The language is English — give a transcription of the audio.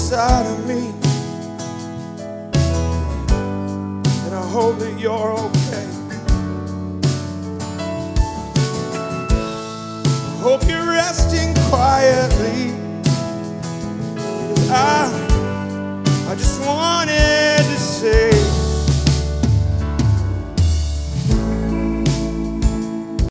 inside of me. And I hope that you're okay. I hope you're resting quietly. 'Cause I